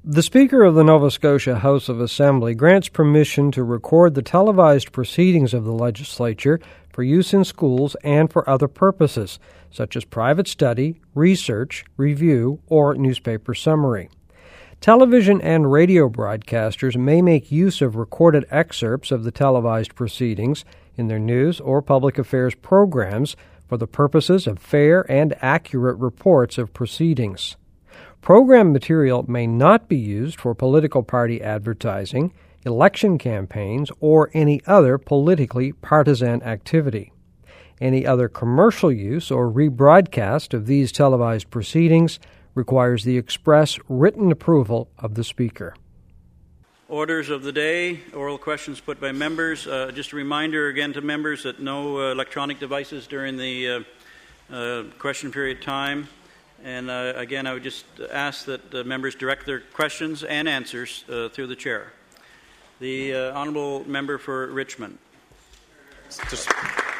The Speaker of the Nova Scotia House of Assembly grants permission to record the televised proceedings of the legislature for use in schools and for other purposes, such as private study, research, review, or newspaper summary. Television and radio broadcasters may make use of recorded excerpts of the televised proceedings in their news or public affairs programs for the purposes of fair and accurate reports of proceedings. Program material may not be used for political party advertising, election campaigns, or any other politically partisan activity. Any other commercial use or rebroadcast of these televised proceedings requires the express written approval of the Speaker. Orders of the day, oral questions put by members. Just a reminder again to members that no electronic devices during the question period time. And again, I would just ask that members direct their questions and answers through the chair. The honourable member for Richmond. Excuse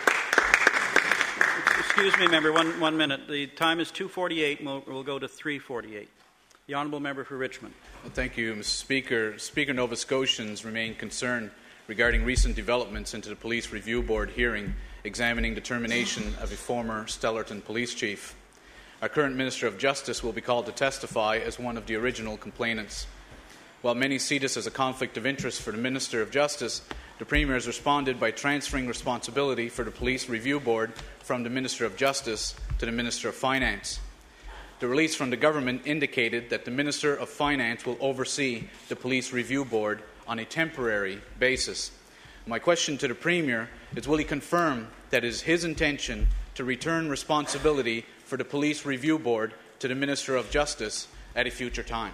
me, member, one minute. The time is 2:48, and we'll go to 3:48. The honourable member for Richmond. Well, thank you, Mr. Speaker. Speaker, Nova Scotians remain concerned regarding recent developments into the Police Review Board hearing examining the termination of a former Stellarton police chief. Our current Minister of Justice will be called to testify as one of the original complainants. While many see this as a conflict of interest for the Minister of Justice, the Premier has responded by transferring responsibility for the Police Review Board from the Minister of Justice to the Minister of Finance. The release from the government indicated that the Minister of Finance will oversee the Police Review Board on a temporary basis. My question to the Premier is, will he confirm that it is his intention to return responsibility for the Police Review Board to the Minister of Justice at a future time?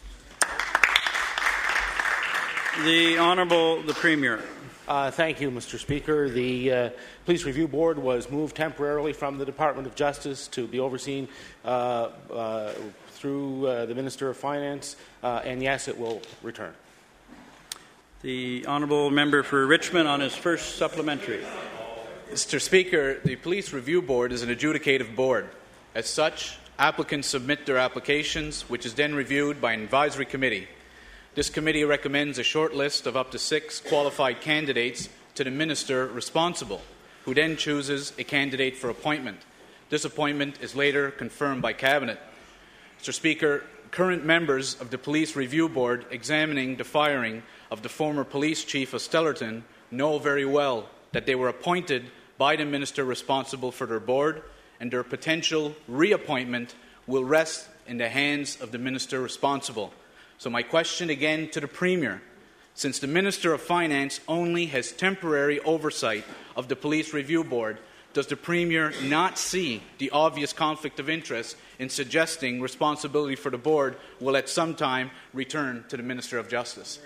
The Honourable the Premier. Thank you, Mr. Speaker. The Police Review Board was moved temporarily from the Department of Justice to be overseen through the Minister of Finance, and yes, it will return. The Honourable Member for Richmond on his first supplementary. Mr. Speaker, the Police Review Board is an adjudicative board. As such, applicants submit their applications, which is then reviewed by an advisory committee. This committee recommends a short list of up to 6 qualified candidates to the minister responsible, who then chooses a candidate for appointment. This appointment is later confirmed by Cabinet. Mr. Speaker, current members of the Police Review Board examining the firing of the former police chief of Stellarton know very well that they were appointed by the minister responsible for their board, and their potential reappointment will rest in the hands of the minister responsible. So my question again to the Premier, since the Minister of Finance only has temporary oversight of the Police Review Board, does the Premier not see the obvious conflict of interest in suggesting responsibility for the board will at some time return to the Minister of Justice?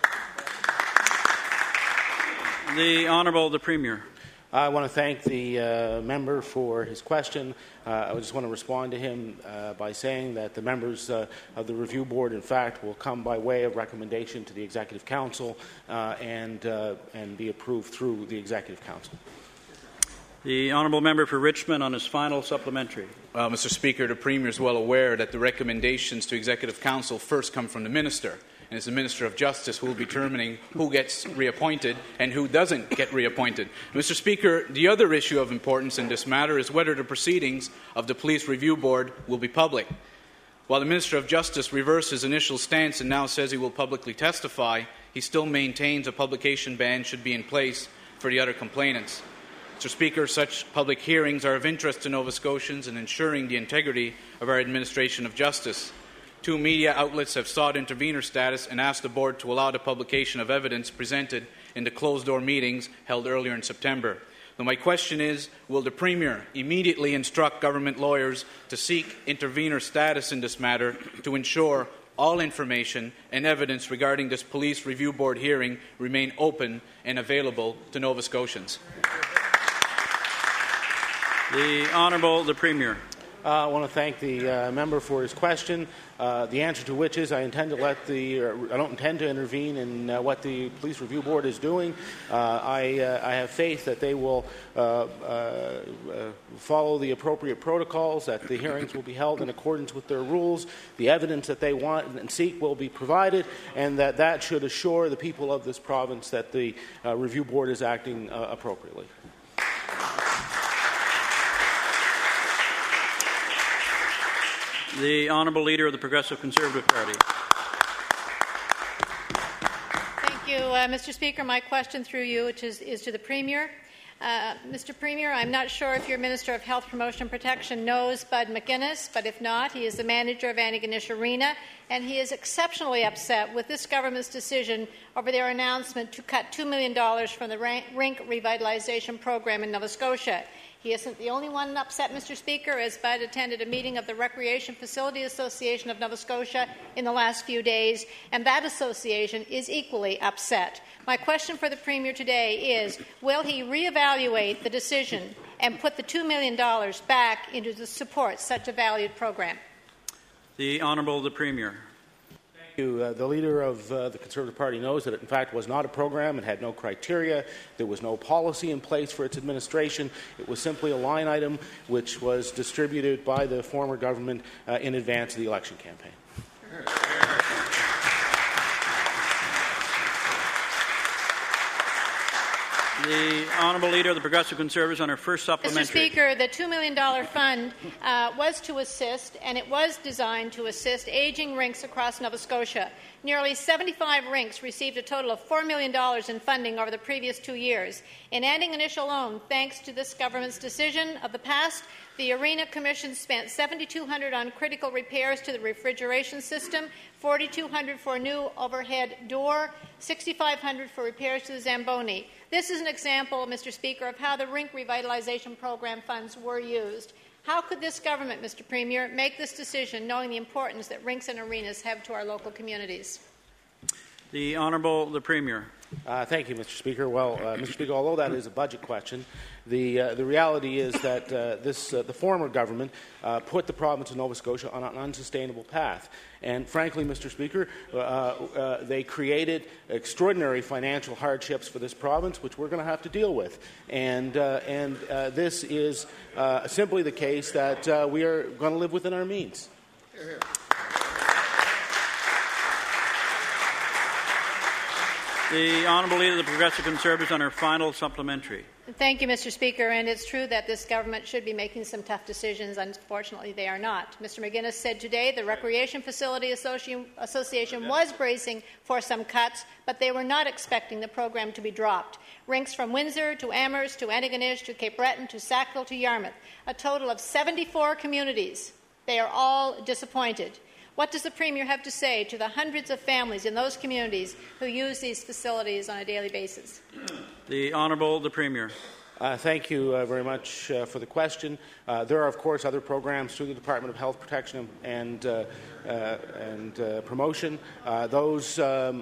The Honourable the Premier. I want to thank the member for his question. I just want to respond to him by saying that the members of the Review Board, in fact, will come by way of recommendation to the Executive Council and be approved through the Executive Council. The Honourable Member for Richmond on his final supplementary. Mr. Speaker, the Premier is well aware that the recommendations to Executive Council first come from the Minister, and it's the Minister of Justice who will be determining who gets reappointed and who doesn't get reappointed. Mr. Speaker, the other issue of importance in this matter is whether the proceedings of the Police Review Board will be public. While the Minister of Justice reversed his initial stance and now says he will publicly testify, he still maintains a publication ban should be in place for the other complainants. Mr. Speaker, such public hearings are of interest to Nova Scotians in ensuring the integrity of our administration of justice. 2 media outlets have sought intervener status and asked the Board to allow the publication of evidence presented in the closed-door meetings held earlier in September. So my question is, will the Premier immediately instruct government lawyers to seek intervener status in this matter to ensure all information and evidence regarding this Police Review Board hearing remain open and available to Nova Scotians? The Honourable the Premier. I want to thank the member for his question. The answer to which is I don't intend to intervene in what the Police Review Board is doing. I have faith that they will follow the appropriate protocols, that the hearings will be held in accordance with their rules, the evidence that they want and seek will be provided, and that should assure the people of this province that the Review Board is acting appropriately. The Honourable Leader of the Progressive Conservative Party. Thank you, Mr. Speaker. My question through you is to the Premier. Mr. Premier, I'm not sure if your Minister of Health Promotion and Protection knows Bud McGuinness, but if not, he is the manager of Antigonish Arena, and he is exceptionally upset with this government's decision over their announcement to cut $2 million from the rink revitalization program in Nova Scotia. He isn't the only one upset, Mr. Speaker, as Bud attended a meeting of the Recreation Facility Association of Nova Scotia in the last few days, and that association is equally upset. My question for the Premier today is, will he reevaluate the decision and put the $2 million back into the support such a valued program? The Honourable the Premier. The Leader of the Conservative Party knows that it, in fact, was not a program. It had no criteria. There was no policy in place for its administration. It was simply a line item which was distributed by the former government in advance of the election campaign. The Honourable Leader of the Progressive Conservatives on her first supplementary. Mr. Speaker, the $2 million fund was to assist, and it was designed to assist, ageing rinks across Nova Scotia. Nearly 75 rinks received a total of $4 million in funding over the previous 2 years. In Antigonish alone, thanks to this government's decision of the past, the Arena Commission spent $7,200 on critical repairs to the refrigeration system, $4,200 for a new overhead door, $6,500 for repairs to the Zamboni. This is an example, Mr. Speaker, of how the rink revitalization program funds were used. How could this government, Mr. Premier, make this decision knowing the importance that rinks and arenas have to our local communities? The Honourable the Premier. Thank you, Mr. Speaker. Well, Mr. Speaker, although that is a budget question, the reality is that the former government put the province of Nova Scotia on an unsustainable path. And frankly, Mr. Speaker, they created extraordinary financial hardships for this province, which we're going to have to deal with. And this is simply the case that we are going to live within our means. Hear, hear. The Honourable Leader of the Progressive Conservatives on her final supplementary. Thank you, Mr. Speaker. And it's true that this government should be making some tough decisions. Unfortunately, they are not. Mr. McGuinness said today the Recreation Facility Association was bracing for some cuts, but they were not expecting the program to be dropped. Rinks from Windsor to Amherst to Antigonish to Cape Breton to Sackville to Yarmouth, a total of 74 communities. They are all disappointed. What does the Premier have to say to the hundreds of families in those communities who use these facilities on a daily basis? The Honourable the Premier. Thank you very much for the question. There are, of course, other programs through the Department of Health Protection and Promotion. Those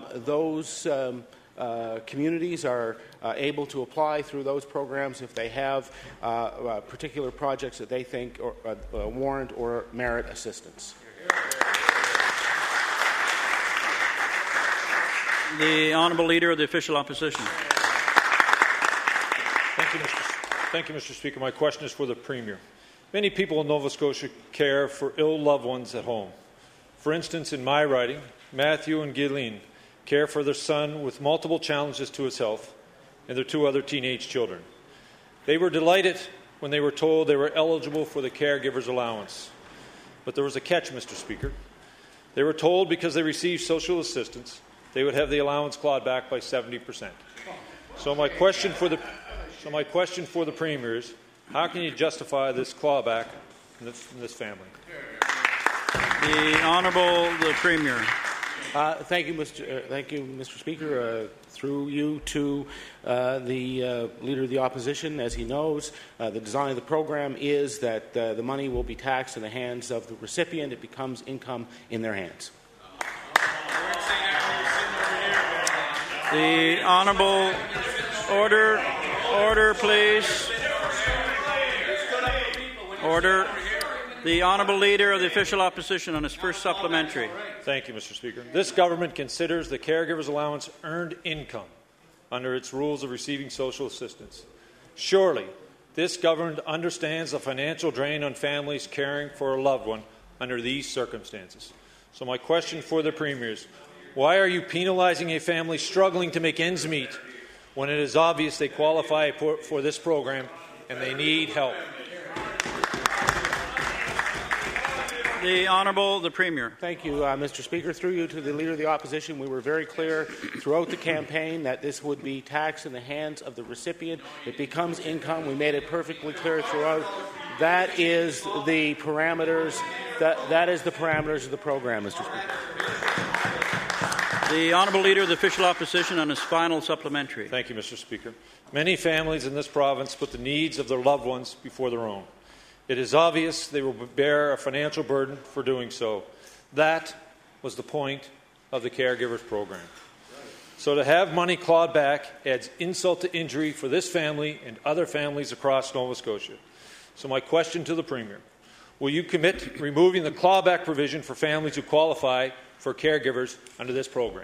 communities are able to apply through those programs if they have particular projects that they think warrant or merit assistance. The Honourable Leader of the Official Opposition. Thank you, Mr. Speaker. My question is for the Premier. Many people in Nova Scotia care for ill loved ones at home. For instance, in my riding, Matthew and Ghislaine care for their son with multiple challenges to his health and their 2 other teenage children. They were delighted when they were told they were eligible for the caregiver's allowance. But there was a catch, Mr. Speaker. They were told because they received social assistance, they would have the allowance clawed back by 70%. So my question for the Premier is, how can you justify this clawback in this family? The Honourable the Premier. Thank you, Mr. Speaker. Through you to the Leader of the Opposition, as he knows, the design of the program is that the money will be taxed in the hands of the recipient. It becomes income in their hands. The Honourable Order, please. Order. The Honourable Leader of the Official Opposition on his first supplementary. Thank you, Mr. Speaker. This government considers the caregiver's allowance earned income under its rules of receiving social assistance. Surely, this government understands the financial drain on families caring for a loved one under these circumstances. So my question for the Premier is, why are you penalizing a family struggling to make ends meet when it is obvious they qualify for this program and they need help? The Honourable the Premier. Thank you, Mr. Speaker. Through you to the Leader of the Opposition, we were very clear throughout the campaign that this would be taxed in the hands of the recipient. It becomes income. We made it perfectly clear throughout. That is the parameters. That is the parameters of the program, Mr. Speaker. The Honourable Leader of the Official Opposition on his final supplementary. Thank you, Mr. Speaker. Many families in this province put the needs of their loved ones before their own. It is obvious they will bear a financial burden for doing so. That was the point of the Caregivers program. So to have money clawed back adds insult to injury for this family and other families across Nova Scotia. So my question to the Premier, will you commit to removing the clawback provision for families who qualify for caregivers under this program?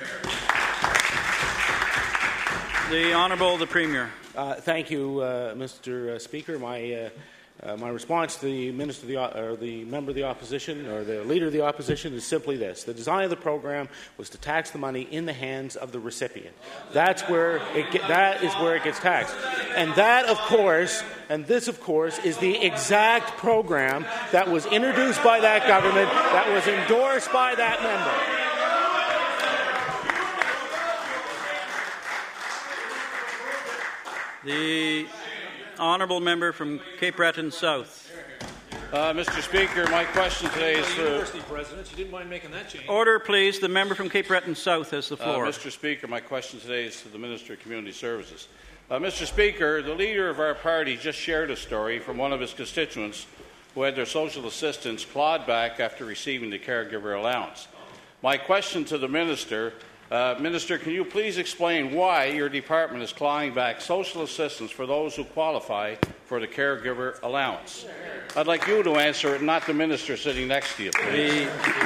The Honourable the Premier. Thank you, Mr. Speaker. My response to the Minister or the Member of the Opposition or the Leader of the Opposition is simply this. The design of the program was to tax the money in the hands of the recipient. That is where it gets taxed. And that, of course, and this, of course, is the exact program that was introduced by that government, that was endorsed by that member. The Honourable Member from Cape Breton South. Mr. Speaker, my question today is for... University President, you didn't mind making that change. Order, please. The member from Cape Breton South has the floor. Mr. Speaker, my question today is to the Minister of Community Services. Mr. Speaker, the leader of our party just shared a story from one of his constituents who had their social assistance clawed back after receiving the caregiver allowance. My question to the Minister, Minister, can you please explain why your department is clawing back social assistance for those who qualify for the caregiver allowance? I'd like you to answer it, not the Minister sitting next to you, please.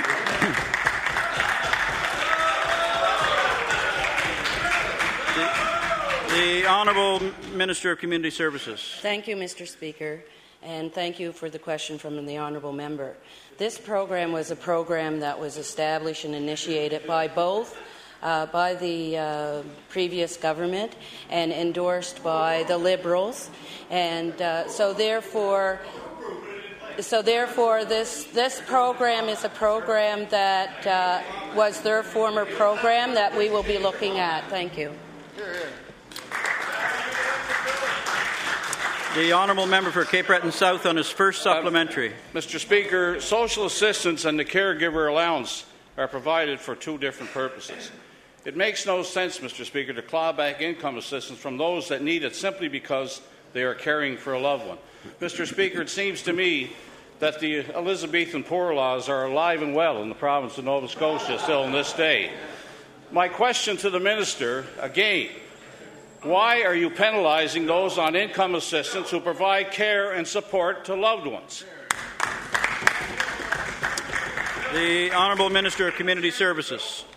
The Honourable Minister of Community Services. Thank you, Mr. Speaker, and thank you for the question from the Honourable Member. This program was a program that was established and initiated by both by the previous government and endorsed by the Liberals, and so therefore this program is a program that was their former program that we will be looking at. Thank you. The Honourable Member for Cape Breton South on his first supplementary. Mr. Speaker, social assistance and the caregiver allowance are provided for two different purposes. It makes no sense, Mr. Speaker, to claw back income assistance from those that need it simply because they are caring for a loved one. Mr. Speaker, it seems to me that the Elizabethan poor laws are alive and well in the province of Nova Scotia still in this day. My question to the Minister, again, why are you penalizing those on income assistance who provide care and support to loved ones? The Honourable Minister of Community Services.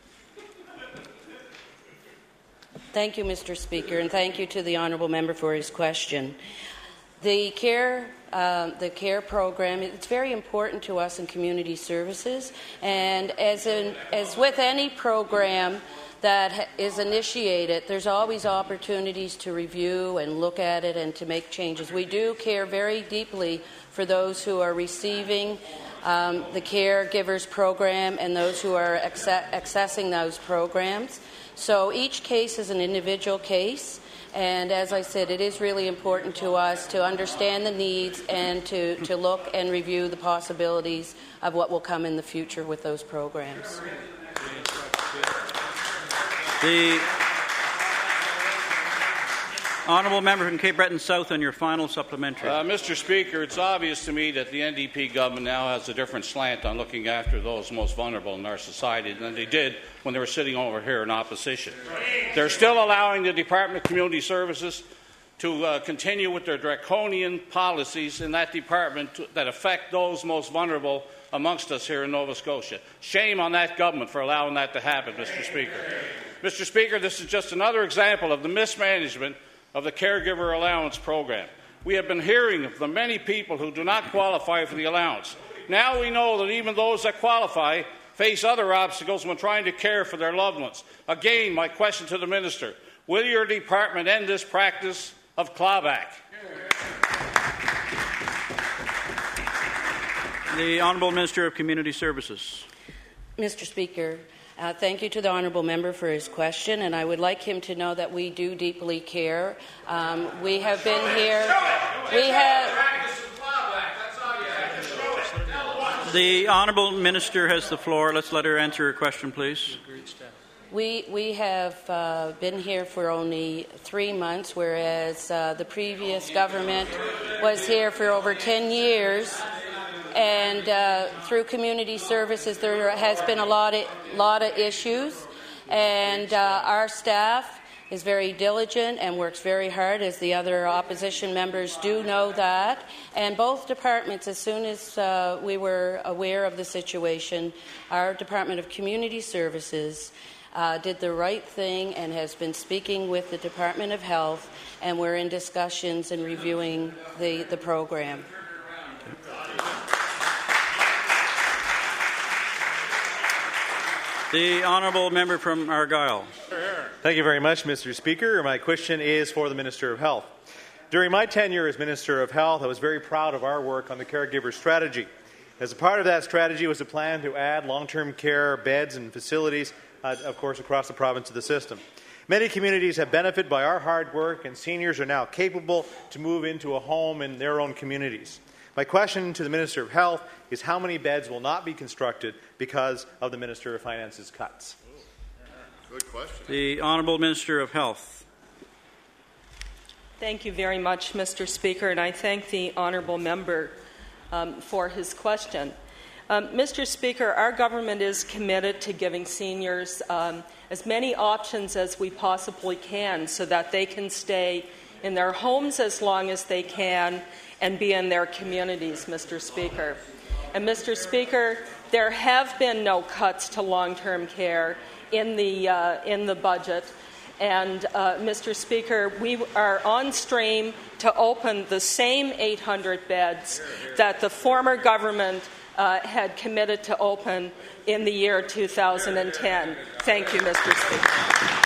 Thank you, Mr. Speaker, and thank you to the Honourable Member for his question. The care program, it's very important to us in community services, and as with any program that is initiated, there's always opportunities to review and look at it and to make changes. We do care very deeply for those who are receiving the caregivers program and those who are accessing those programs. So each case is an individual case, and as I said, it is really important to us to understand the needs and to look and review the possibilities of what will come in the future with those programs. The Honourable Member from Cape Breton South on your final supplementary. Mr. Speaker, it's obvious to me that the NDP government now has a different slant on looking after those most vulnerable in our society than they did when they were sitting over here in opposition. They're still allowing the Department of Community Services to continue with their draconian policies in that department that affect those most vulnerable amongst us here in Nova Scotia. Shame on that government for allowing that to happen, Mr. Speaker. Mr. Speaker, this is just another example of the mismanagement of the caregiver allowance program. We have been hearing of the many people who do not qualify for the allowance. Now we know that even those that qualify face other obstacles when trying to care for their loved ones. Again, my question to the Minister, will your department end this practice of clawback? The Honourable Minister of Community Services. Mr. Speaker, thank you to the Honourable Member for his question, and I would like him to know that we do deeply care. We have been here. The Honourable Minister has the floor. Let's let her answer her question, please. We have been here for only 3 months, whereas the previous government was here for over 10 years. And through community services, there has been a lot of issues, and our staff is very diligent and works very hard, as the other opposition members do know that. And both departments, as soon as we were aware of the situation, our Department of Community Services did the right thing and has been speaking with the Department of Health, and we're in discussions and reviewing the program. The Honourable Member from Argyll. Thank you very much, Mr. Speaker. My question is for the Minister of Health. During my tenure as Minister of Health, I was very proud of our work on the caregiver strategy. As a part of that strategy was a plan to add long-term care beds and facilities, of course, across the province of the system. Many communities have benefited by our hard work, and seniors are now capable to move into a home in their own communities. My question to the Minister of Health is how many beds will not be constructed because of the Minister of Finance's cuts? Good question. The Honourable Minister of Health. Thank you very much, Mr. Speaker, and I thank the Honourable Member for his question. Mr. Speaker, our government is committed to giving seniors as many options as we possibly can so that they can stay in their homes as long as they can and be in their communities, Mr. Speaker. And Mr. Speaker, there have been no cuts to long-term care in the budget. And Mr. Speaker, we are on stream to open the same 800 beds that the former government had committed to open in the year 2010. Thank you, Mr. Speaker.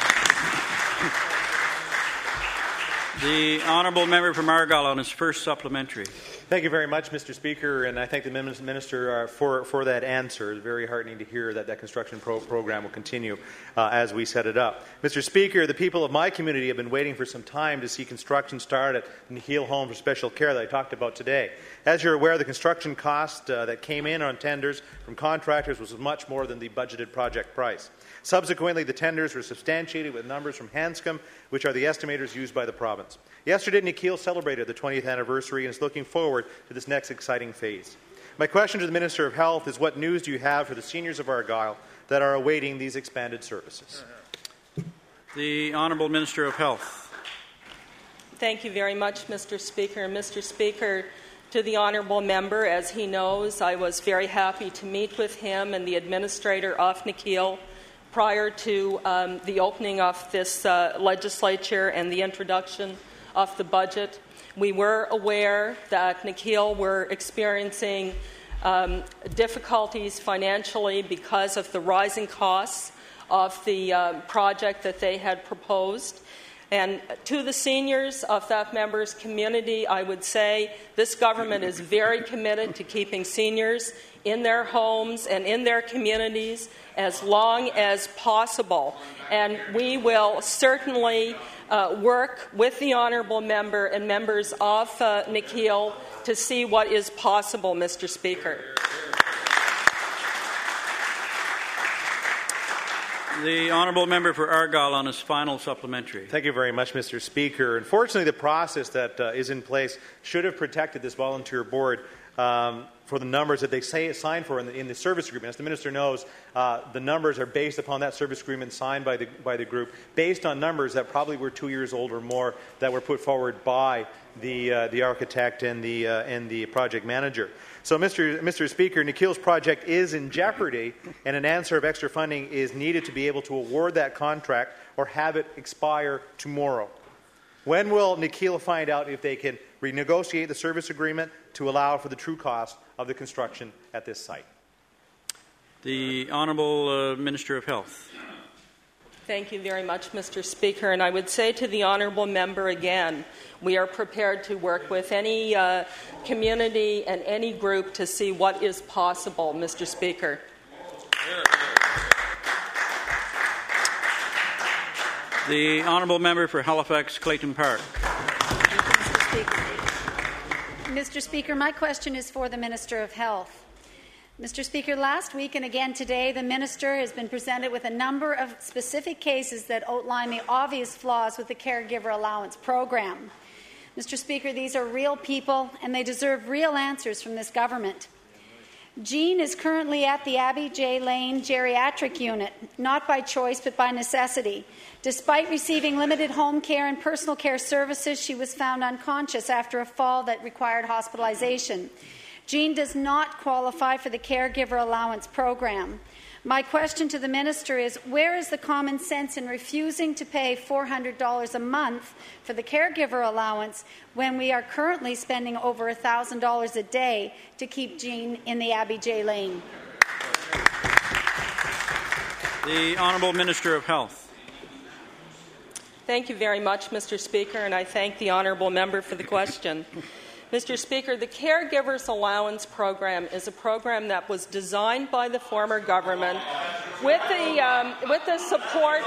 The Honourable Member from Argyll on his first supplementary. Thank you very much, Mr. Speaker, and I thank the Minister for that answer. It's very heartening to hear that construction program will continue as we set it up. Mr. Speaker, the people of my community have been waiting for some time to see construction start at Nikhil Home for Special Care that I talked about today. As you're aware, the construction cost that came in on tenders from contractors was much more than the budgeted project price. Subsequently, the tenders were substantiated with numbers from Hanscom, which are the estimators used by the province. Yesterday, Nikhil celebrated the 20th anniversary and is looking forward to this next exciting phase. My question to the Minister of Health is, what news do you have for the seniors of Argyll that are awaiting these expanded services? The Honourable Minister of Health. Thank you very much, Mr. Speaker. And Mr. Speaker, to the Honourable Member, as he knows, I was very happy to meet with him and the administrator of Nikhil prior to the opening of this legislature and the introduction of the budget. We were aware that Nikhil were experiencing difficulties financially because of the rising costs of the project that they had proposed. And to the seniors of that member's community, I would say this government is very committed to keeping seniors in their homes and in their communities as long as possible. And we will certainly work with the Honourable Member and members of Nikhil to see what is possible, Mr. Speaker. The Honourable Member for Argyll on his final supplementary. Thank you very much, Mr. Speaker. Unfortunately, the process that is in place should have protected this volunteer board for the numbers that they signed for in the service agreement. As the Minister knows, the numbers are based upon that service agreement signed by the group, based on numbers that probably were 2 years old or more that were put forward by the architect and the project manager. So, Mr. Speaker, Nikhil's project is in jeopardy, and an answer of extra funding is needed to be able to award that contract or have it expire tomorrow. When will Nikhil find out if they can renegotiate the service agreement to allow for the true cost of the construction at this site? The Honourable Minister of Health. Thank you very much, Mr. Speaker. And I would say to the Honourable Member again, we are prepared to work with any community and any group to see what is possible, Mr. Speaker. The Honourable Member for Halifax Clayton Park. Mr. Speaker, my question is for the Minister of Health. Mr. Speaker, last week and again today, the Minister has been presented with a number of specific cases that outline the obvious flaws with the Caregiver Allowance program. Mr. Speaker, these are real people and they deserve real answers from this government. Jean is currently at the Abbey J. Lane Geriatric Unit, not by choice but by necessity. Despite receiving limited home care and personal care services, she was found unconscious after a fall that required hospitalization. Jean does not qualify for the Caregiver Allowance program. My question to the Minister is, where is the common sense in refusing to pay $400 a month for the caregiver allowance when we are currently spending over $1,000 a day to keep Jean in the Abbey J. Lane? The Honourable Minister of Health. Thank you very much, Mr. Speaker, and I thank the Honourable Member for the question. Mr. Speaker, the Caregivers Allowance Program is a program that was designed by the former government with the support.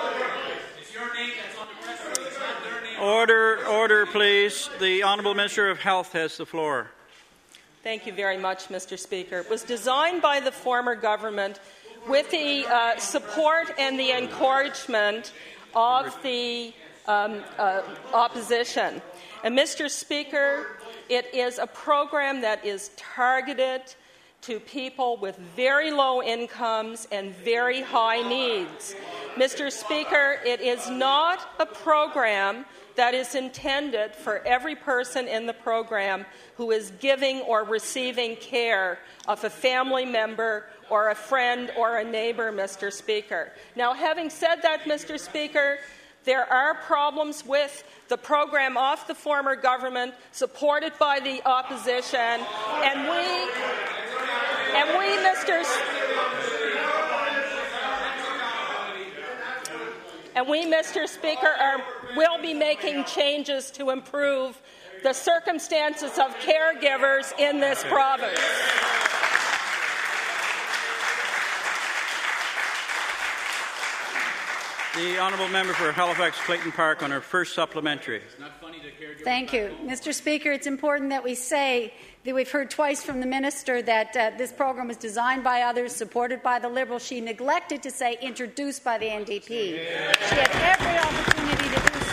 Order, please. The Honourable Minister of Health has the floor. Thank you very much, Mr. Speaker. It was designed by the former government with the support and the encouragement of the opposition. And, Mr. Speaker, it is a program that is targeted to people with very low incomes and very high needs. Mr. Speaker, it is not a program that is intended for every person in the program who is giving or receiving care of a family member or a friend or a neighbour, Mr. Speaker. Now, having said that, Mr. Speaker, there are problems with the program of the former government, supported by the opposition, and we, Mr. Speaker, will be making changes to improve the circumstances of caregivers in this province. The Honourable Member for Halifax Clayton Park on her first supplementary. Thank you. Mr. Speaker, it's important that we say that we've heard twice from the Minister that this program was designed by others, supported by the Liberals. She neglected to say introduced by the NDP. She had every opportunity to do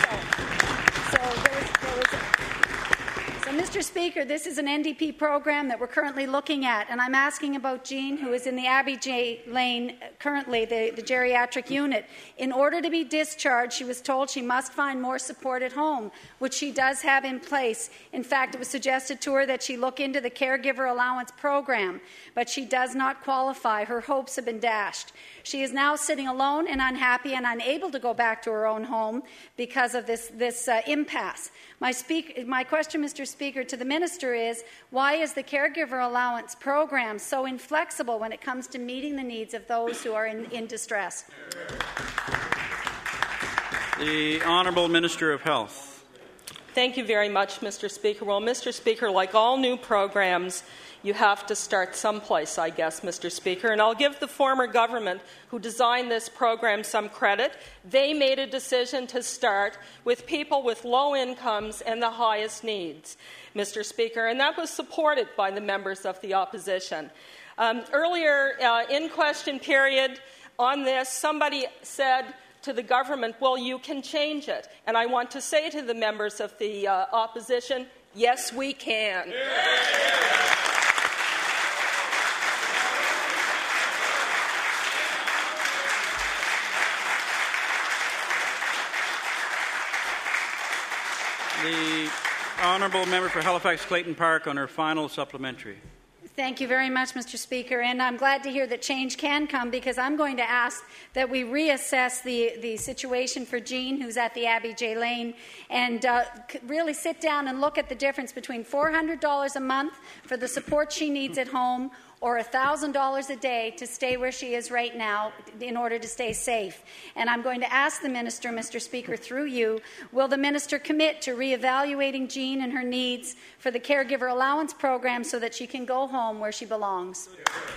so. So, Mr. Speaker, this is an NDP program that we're currently looking at, and I'm asking about Jean, who is in the Abbey J. Lane, currently the geriatric unit. In order to be discharged, she was told she must find more support at home, which she does have in place. In fact, it was suggested to her that she look into the Caregiver Allowance program, but she does not qualify. Her hopes have been dashed. She is now sitting alone and unhappy and unable to go back to her own home because of this impasse. My question, Mr. Speaker, to the Minister is, why is the Caregiver Allowance program so inflexible when it comes to meeting the needs of those who are in distress? The Honourable Minister of Health. Thank you very much, Mr. Speaker. Well, Mr. Speaker, like all new programs, you have to start someplace, I guess, Mr. Speaker. And I'll give the former government who designed this program some credit. They made a decision to start with people with low incomes and the highest needs, Mr. Speaker, and that was supported by the members of the opposition. Earlier in question period on this, somebody said to the government, well, you can change it. And I want to say to the members of the opposition, yes, we can. The honourable member for Halifax Clayton Park on her final supplementary. Thank you very much, Mr. Speaker, and I'm glad to hear that change can come, because I'm going to ask that we reassess the situation for Jean, who's at the Abbey J. Lane, and really sit down and look at the difference between $400 a month for the support she needs at home, or $1,000 a day to stay where she is right now in order to stay safe. And I'm going to ask the Minister, Mr. Speaker, through you, will the Minister commit to reevaluating Jean and her needs for the caregiver allowance program so that she can go home where she belongs?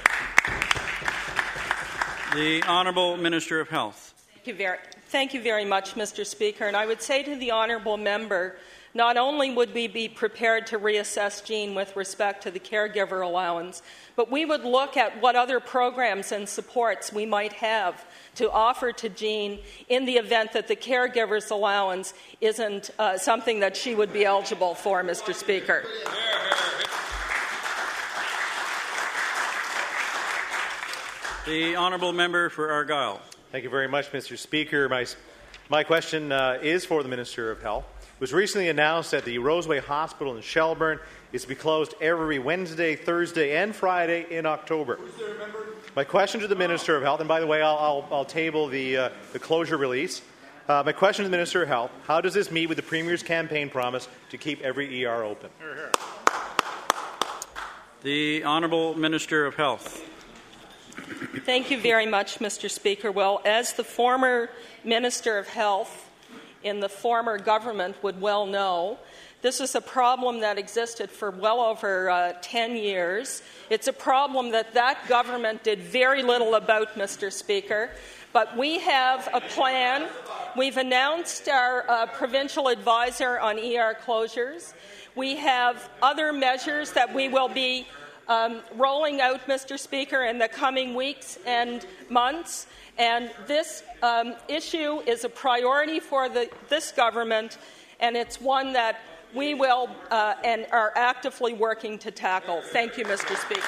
The Honourable Minister of Health. Thank you very much, Mr. Speaker. And I would say to the honourable member, not only would we be prepared to reassess Jean with respect to the caregiver allowance, but we would look at what other programs and supports we might have to offer to Jean in the event that the caregiver's allowance isn't something that she would be eligible for, Mr. Speaker. The honourable member for Argyll. Thank you very much, Mr. Speaker. My question is for the Minister of Health. It was recently announced that the Roseway Hospital in Shelburne is to be closed every Wednesday, Thursday, and Friday in October. My question to the Minister of Health, and by the way, I'll table the closure release. My question to the Minister of Health: how does this meet with the Premier's campaign promise to keep every ER open? The Honourable Minister of Health. Thank you very much, Mr. Speaker. Well, as the former Minister of Health in the former government would well know, this is a problem that existed for well over 10 years. It's a problem that government did very little about, Mr. Speaker. But we have a plan. We've announced our provincial advisor on ER closures. We have other measures that we will be rolling out, Mr. Speaker, in the coming weeks and months. And this issue is a priority for this government, and it's one that we will and are actively working to tackle. Thank you, Mr. Speaker.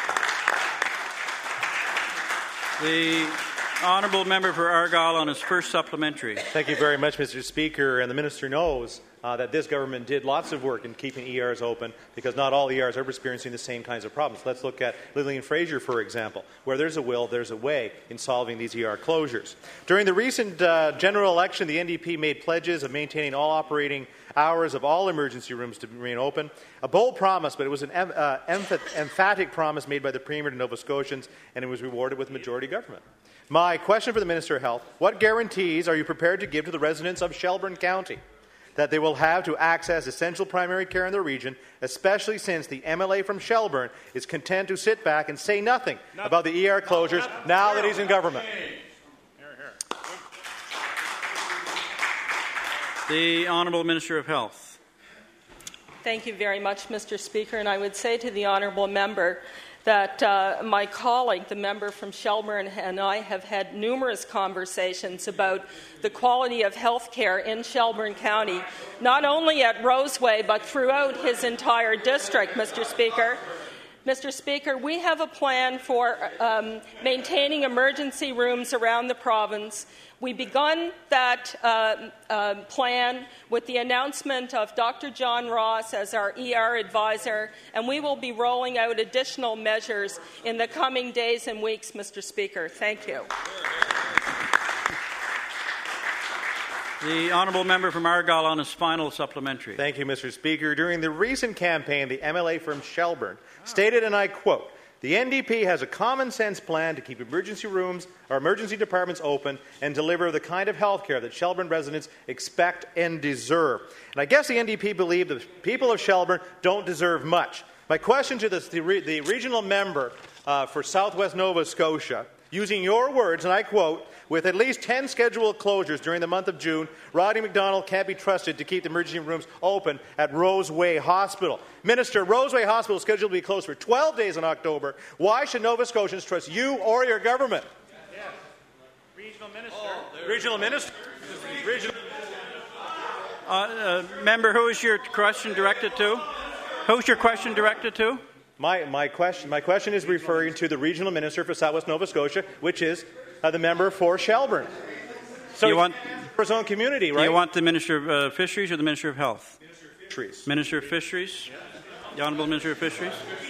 The honourable member for Argyll on his first supplementary. Thank you very much, Mr. Speaker. And the Minister knows that this government did lots of work in keeping ERs open, because not all ERs are experiencing the same kinds of problems. Let's look at Lillian Fraser, for example. Where there's a will, there's a way in solving these ER closures. During the recent general election, the NDP made pledges of maintaining all operating hours of all emergency rooms to remain open. A bold promise, but it was an emphatic promise made by the Premier to Nova Scotians, and it was rewarded with majority government. My question for the Minister of Health: what guarantees are you prepared to give to the residents of Shelburne County that they will have to access essential primary care in their region, especially since the MLA from Shelburne is content to sit back and say nothing about the ER closures now that he's in government? The Honourable Minister of Health. Thank you very much, Mr. Speaker. And I would say to the honourable member that my colleague, the member from Shelburne, and I have had numerous conversations about the quality of health care in Shelburne County, not only at Roseway, but throughout his entire district, Mr. Speaker. Mr. Speaker, we have a plan for maintaining emergency rooms around the province. We begun that plan with the announcement of Dr. John Ross as our ER advisor, and we will be rolling out additional measures in the coming days and weeks, Mr. Speaker. Thank you. The honourable member from Argyll on his final supplementary. Thank you, Mr. Speaker. During the recent campaign, the MLA from Shelburne stated, and I quote, "The NDP has a common-sense plan to keep emergency rooms or emergency departments open and deliver the kind of health care that Shelburne residents expect and deserve." And I guess the NDP believe the people of Shelburne don't deserve much. My question to the regional member for Southwest Nova Scotia, using your words, and I quote, "With at least 10 scheduled closures during the month of June, Rodney MacDonald can't be trusted to keep the emergency rooms open at Roseway Hospital." Minister, Roseway Hospital is scheduled to be closed for 12 days in October. Why should Nova Scotians trust you or your government? Yes. Regional Minister. Regional Minister. Member, who is your question directed to? Who's your question directed to? My question is referring to the Regional Minister for Southwest Nova Scotia, which is the member for Shelburne. So his own community, right? Do you want the Minister of Fisheries or the Minister of Health? Minister of Fisheries. Minister of Fisheries. The Honourable Minister of Fisheries.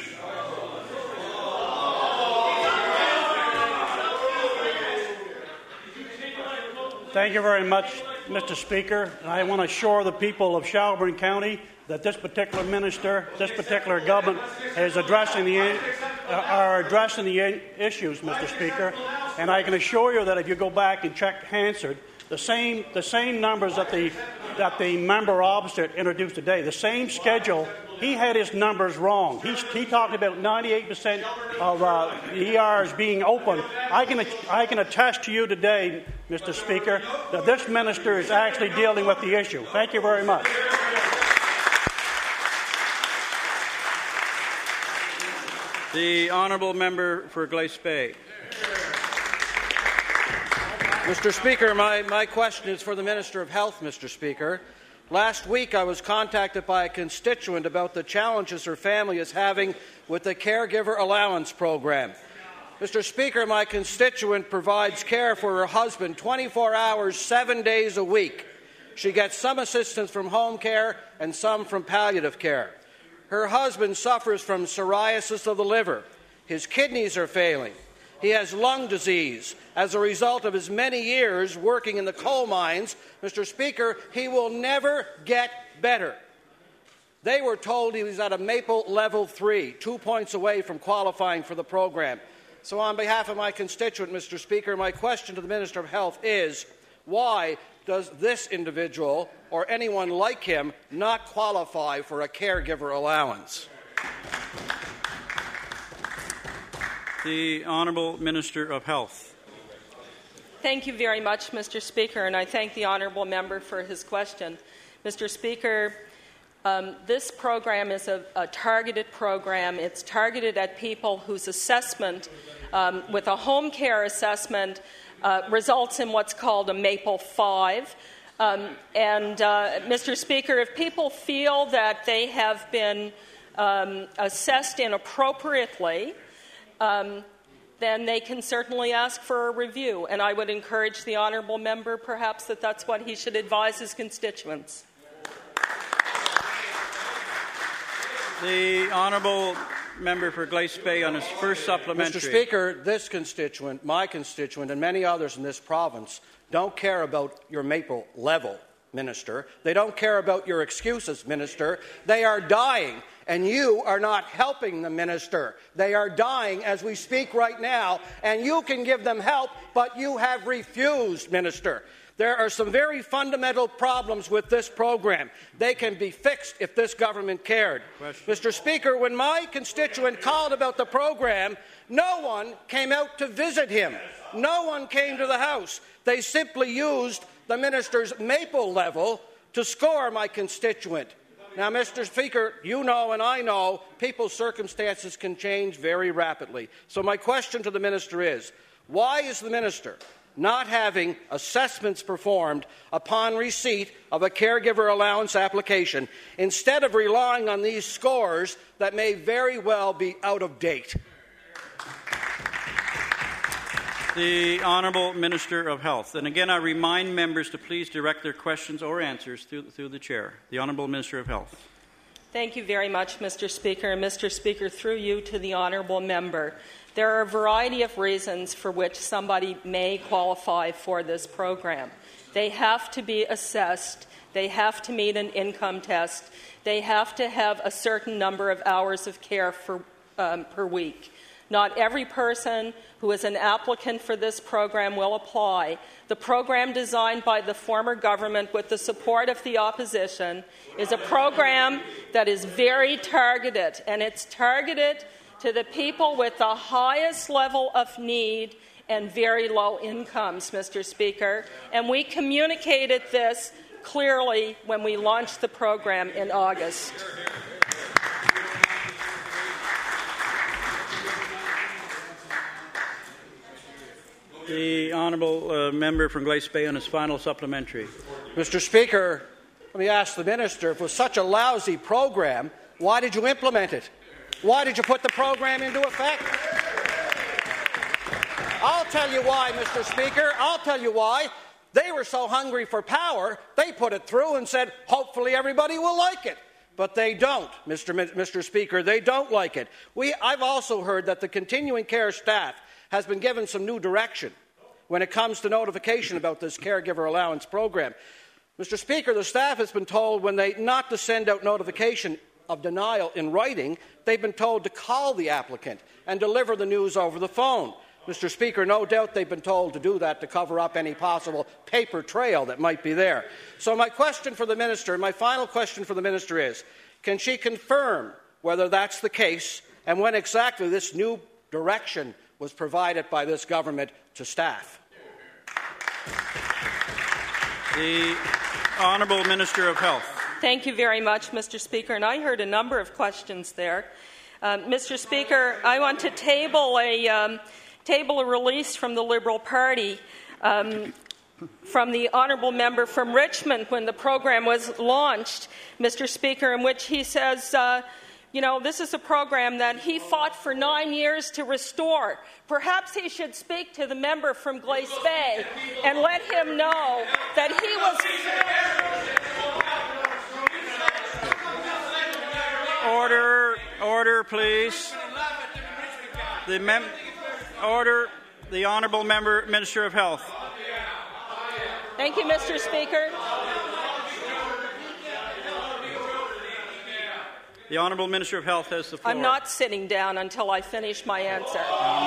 Thank you very much, Mr. Speaker. And I want to assure the people of Shelburne County that this particular minister, this particular government is addressing the issues, Mr. Speaker. And I can assure you that if you go back and check Hansard, the same numbers that the member opposite introduced today, the same schedule, he had his numbers wrong. He talked about 98% of ERs being open. I can attest to you today, Mr. Speaker, that this minister is actually dealing with the issue. Thank you very much. The Honourable Member for Glace Bay. Mr. Speaker, my question is for the Minister of Health, Mr. Speaker. Last week I was contacted by a constituent about the challenges her family is having with the Caregiver Allowance Program. Mr. Speaker, my constituent provides care for her husband 24 hours, 7 days a week. She gets some assistance from home care and some from palliative care. Her husband suffers from psoriasis of the liver. His kidneys are failing. He has lung disease. As a result of his many years working in the coal mines, Mr. Speaker, he will never get better. They were told he was at a Maple Level 3, 2 points away from qualifying for the program. So on behalf of my constituent, Mr. Speaker, my question to the Minister of Health is, why does this individual or anyone like him not qualify for a caregiver allowance? The Honourable Minister of Health. Thank you very much, Mr. Speaker, and I thank the honourable member for his question. Mr. Speaker, this program is a targeted program. It's targeted at people whose assessment, with a home care assessment, results in what's called a Maple 5. Mr. Speaker, if people feel that they have been assessed inappropriately, then they can certainly ask for a review. And I would encourage the honourable member, perhaps, that that's what he should advise his constituents. The Honourable Member for Glace Bay on his first supplementary. Mr. Speaker, this constituent, my constituent, and many others in this province don't care about your Maple level, Minister. They don't care about your excuses, Minister. They are dying. And you are not helping the Minister. They are dying as we speak right now, and you can give them help, but you have refused, Minister. There are some very fundamental problems with this program. They can be fixed if this government cared. Mr. Speaker, when my constituent called about the program, no one came out to visit him. No one came to the House. They simply used the Minister's Maple level to score my constituent. Now, Mr. Speaker, you know and I know people's circumstances can change very rapidly. So my question to the Minister is, why is the Minister not having assessments performed upon receipt of a caregiver allowance application instead of relying on these scores that may very well be out of date? The Honourable Minister of Health. And again, I remind members to please direct their questions or answers through the Chair. The Honourable Minister of Health. Thank you very much, Mr. Speaker. And Mr. Speaker, through you to the honourable member, there are a variety of reasons for which somebody may qualify for this program. They have to be assessed. They have to meet an income test. They have to have a certain number of hours of care per week. Not every person who is an applicant for this program will apply. The program designed by the former government with the support of the opposition is a program that is very targeted, and it's targeted to the people with the highest level of need and very low incomes, Mr. Speaker. And we communicated this clearly when we launched the program in August. The Honourable Member from Glace Bay on his final supplementary. Mr. Speaker, let me ask the Minister, if it was such a lousy program, why did you implement it? Why did you put the program into effect? I'll tell you why, Mr. Speaker. I'll tell you why. They were so hungry for power, they put it through and said, hopefully everybody will like it. But they don't, Mr. Speaker. They don't like it. I've also heard that the continuing care staff has been given some new direction when it comes to notification about this caregiver allowance program. Mr. Speaker, the staff has been told not to send out notification of denial in writing. They've been told to call the applicant and deliver the news over the phone. Mr. Speaker, no doubt they've been told to do that to cover up any possible paper trail that might be there. So my question for the Minister, my final question for the Minister is, can she confirm whether that's the case and when exactly this new direction was provided by this government to staff? The Honourable Minister of Health. Thank you very much, Mr. Speaker. And I heard a number of questions there. Mr. Speaker, I want to table a release from the Liberal Party from the Honourable Member from Richmond when the program was launched, Mr. Speaker, in which he says, this is a program that he fought for 9 years to restore. Perhaps he should speak to the member from Glace Bay and let him know that he was... Order, please. Order. The Honourable Minister of Health. Thank you, Mr. Speaker. The Honourable Minister of Health has the floor. I'm not sitting down until I finish my answer.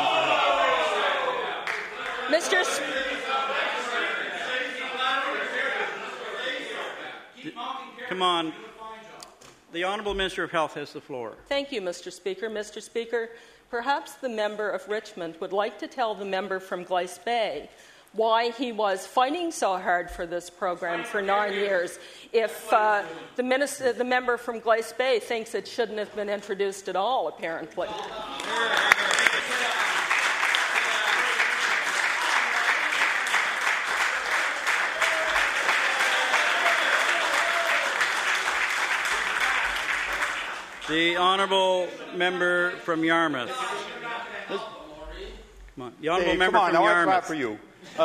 Come on. The Honourable Minister of Health has the floor. Thank you, Mr. Speaker. Mr. Speaker, perhaps the member of Richmond would like to tell the member from Glace Bay why he was fighting so hard for this program for 9 years if the member from Glace Bay thinks it shouldn't have been introduced at all, apparently. The Honourable Member from Yarmouth. Come on. The Honourable Member from Yarmouth. Clap for you.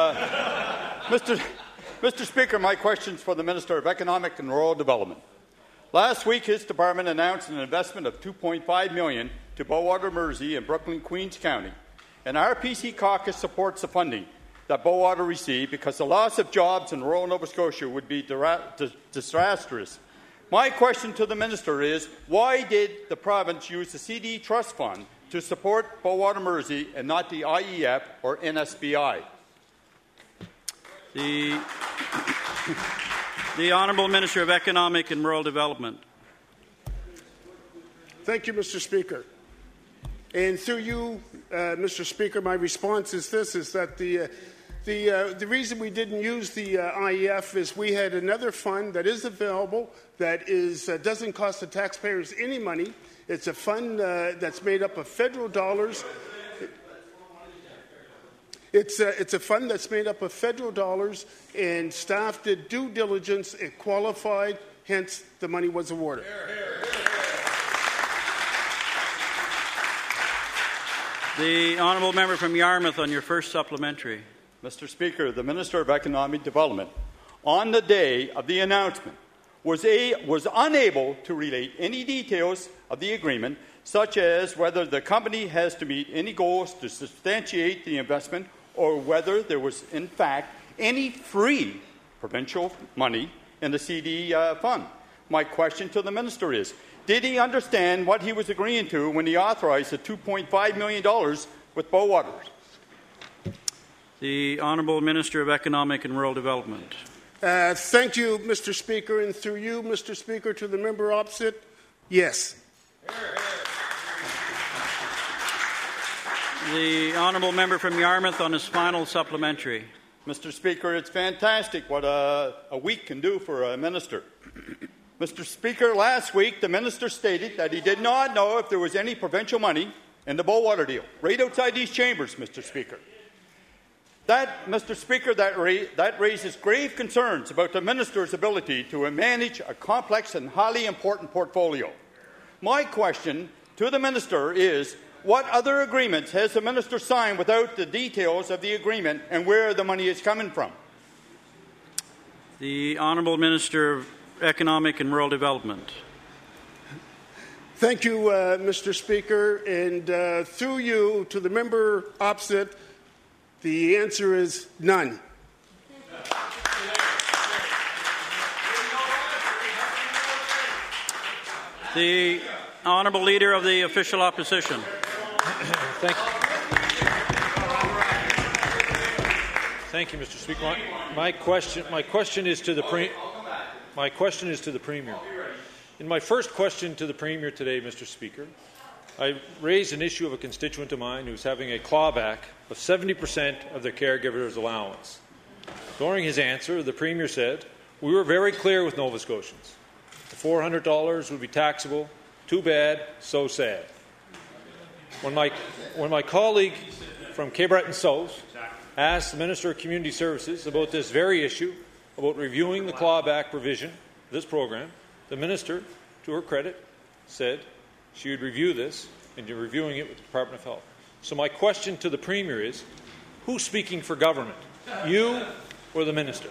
Mr. Speaker, my question is for the Minister of Economic and Rural Development. Last week, his department announced an investment of $2.5 million to Bowater Mersey in Brooklyn, Queens County. And our PC caucus supports the funding that Bowater received because the loss of jobs in rural Nova Scotia would be disastrous. My question to the Minister is, why did the province use the CD Trust Fund to support Bowater Mersey and not the IEF or NSBI? The Honourable Minister of Economic and Rural Development. Thank you, Mr. Speaker. And through you, Mr. Speaker, my response is this, is that the reason we didn't use the IEF is we had another fund that is available that doesn't cost the taxpayers any money. It's a fund that's made up of federal dollars. It's a fund that's made up of federal dollars, and staff did due diligence. It qualified, hence the money was awarded. The Honourable Member from Yarmouth on your first supplementary. Mr. Speaker, the Minister of Economic Development, on the day of the announcement, was unable to relate any details of the agreement, such as whether the company has to meet any goals to substantiate the investment or whether there was, in fact, any free provincial money in the CD fund. My question to the Minister is, did he understand what he was agreeing to when he authorized the $2.5 million with Bowater? The Honourable Minister of Economic and Rural Development. Thank you, Mr. Speaker, and through you, Mr. Speaker, to the member opposite, yes. The Honourable Member from Yarmouth on his final supplementary. Mr. Speaker, it's fantastic what a week can do for a minister. Mr. Speaker, last week the minister stated that he did not know if there was any provincial money in the Bowater deal, right outside these chambers, Mr. Speaker. Mr. Speaker, that raises grave concerns about the minister's ability to manage a complex and highly important portfolio. My question to the minister is, what other agreements has the minister signed without the details of the agreement and where the money is coming from? The Honourable Minister of Economic and Rural Development. Thank you, Mr. Speaker. And through you to the member opposite, the answer is none. The Honourable Leader of the Official Opposition. Thank you. Thank you, Mr. Speaker. My question is to the Premier. In my first question to the Premier today, Mr. Speaker, I raised an issue of a constituent of mine who's having a clawback of 70% of their caregiver's allowance. During his answer, the Premier said, "We were very clear with Nova Scotians. The $400 would be taxable. Too bad, so sad." When my colleague from Cape Breton South asked the Minister of Community Services about this very issue, about reviewing the clawback provision of this program, the Minister, to her credit, said she would review this, and you're reviewing it with the Department of Health. So my question to the Premier is, who's speaking for government, you or the Minister?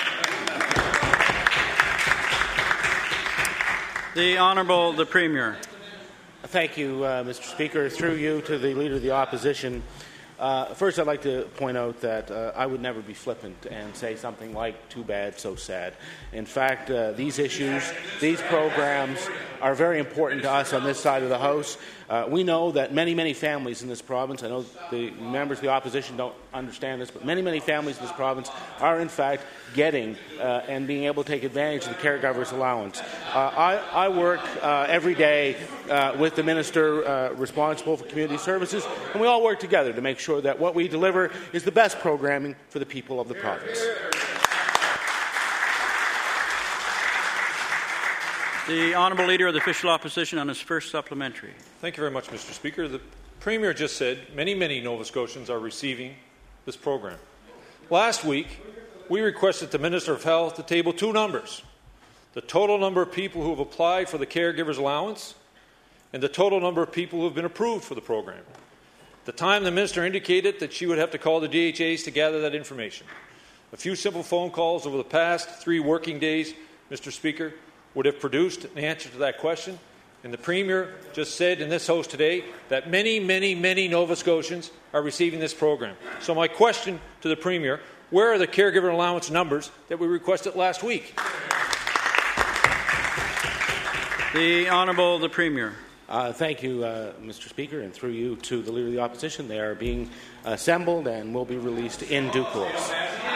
The Honourable the Premier. Thank you, Mr. Speaker. Through you to the Leader of the Opposition. First, I'd like to point out that I would never be flippant and say something like, too bad, so sad. In fact, these issues, these programs are very important to us on this side of the House. We know that many, many families in this province, I know the members of the opposition don't understand this, but many, many families in this province are in fact getting and being able to take advantage of the caregiver's allowance. I work every day with the Minister responsible for community services, and we all work together to make sure that what we deliver is the best programming for the people of the province. The Honourable Leader of the Official Opposition on his first supplementary. Thank you very much, Mr. Speaker. The Premier just said many, many Nova Scotians are receiving this program. Last week, we requested the Minister of Health to table two numbers: the total number of people who have applied for the caregiver's allowance and the total number of people who have been approved for the program. At the time, the Minister indicated that she would have to call the DHAs to gather that information. A few simple phone calls over the past 3 working days, Mr. Speaker, would have produced an answer to that question. And the Premier just said in this House today that many, many, many Nova Scotians are receiving this program. So my question to the Premier, where are the caregiver allowance numbers that we requested last week? The Honourable the Premier. Thank you, Mr. Speaker, and through you to the Leader of the Opposition. They are being assembled and will be released in due course.